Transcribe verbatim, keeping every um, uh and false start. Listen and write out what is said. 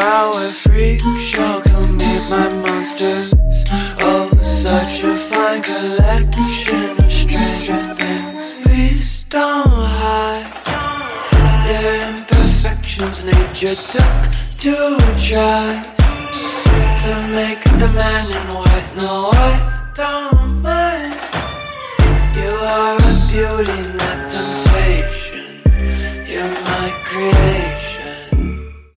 hour freak show, come meet my monsters. Oh, such a fine collection of stranger things. Please don't hide their imperfections. Nature took two tries to make the man in white. No, I don't